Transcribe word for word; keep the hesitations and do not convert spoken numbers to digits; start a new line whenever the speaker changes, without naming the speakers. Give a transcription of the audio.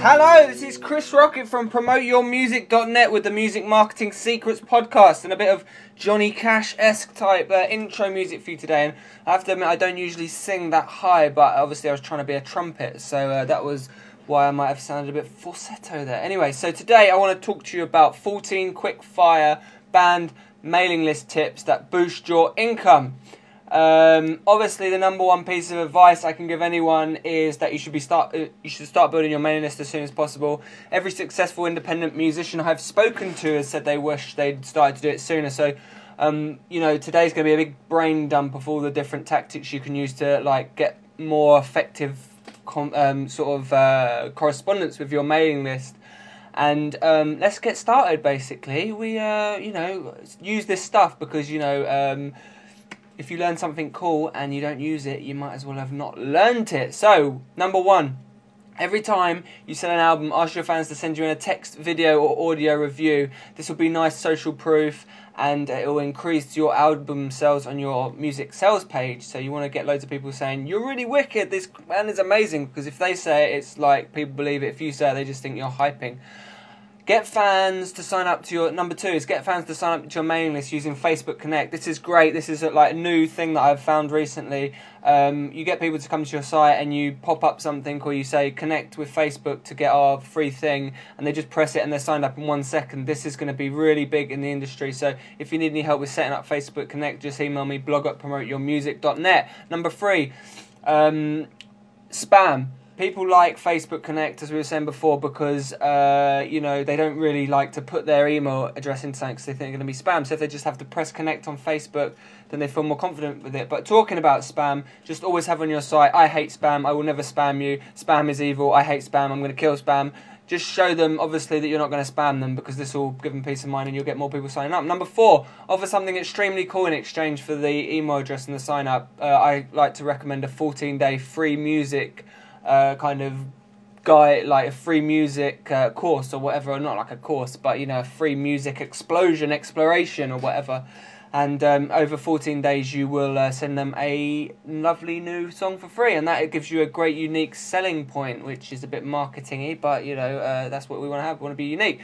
Hello, this is Chris Rocket from promote your music dot net with the Music Marketing Secrets podcast and a bit of Johnny Cash-esque type uh, intro music for you today. And I have to admit, I don't usually sing that high, but obviously I was trying to be a trumpet, so uh, that was why I might have sounded a bit falsetto there. Anyway, so today I want to talk to you about fourteen quick-fire band mailing list tips that boost your income. Um, obviously, the number one piece of advice I can give anyone is that you should be start uh, you should start building your mailing list as soon as possible. Every successful independent musician I've spoken to has said they wish they'd started to do it sooner. So, um, you know, today's going to be a big brain dump of all the different tactics you can use to like get more effective com um, sort of uh, correspondence with your mailing list. And um, let's get started. Basically, we uh, you know use this stuff because you know. Um, If you learn something cool and you don't use it, you might as well have not learned it. So, number one, every time you sell an album, ask your fans to send you in a text, video or audio review. This will be nice social proof and it will increase your album sales on your music sales page. So you want to get loads of people saying, you're really wicked, this band is amazing. Because if they say it, it's like people believe it. If you say it, they just think you're hyping. Get fans to sign up to your, number two is get fans to sign up to your mailing list using Facebook Connect. This is great. This is a, like a new thing that I've found recently. Um, you get people to come to your site and you pop up something or you say connect with Facebook to get our free thing and they just press it and they're signed up in one second. This is going to be really big in the industry. So if you need any help with setting up Facebook Connect, just email me blog at promote your music dot net. Number three, um, spam. People like Facebook Connect, as we were saying before, because, uh, you know, they don't really like to put their email address into something because they think they're going to be spam. So if they just have to press Connect on Facebook, then they feel more confident with it. But talking about spam, just always have on your site, I hate spam, I will never spam you, spam is evil, I hate spam, I'm going to kill spam. Just show them, obviously, that you're not going to spam them because this will give them peace of mind and you'll get more people signing up. Number four, offer something extremely cool in exchange for the email address and the sign up. Uh, I like to recommend a fourteen day free music Uh, kind of guy, like a free music uh, course or whatever, or not like a course, but you know, a free music explosion, exploration or whatever. And um, over fourteen days you will uh, send them a lovely new song for free, and that it gives you a great unique selling point, which is a bit marketing-y, but you know, uh, that's what we want to have. We want to be unique.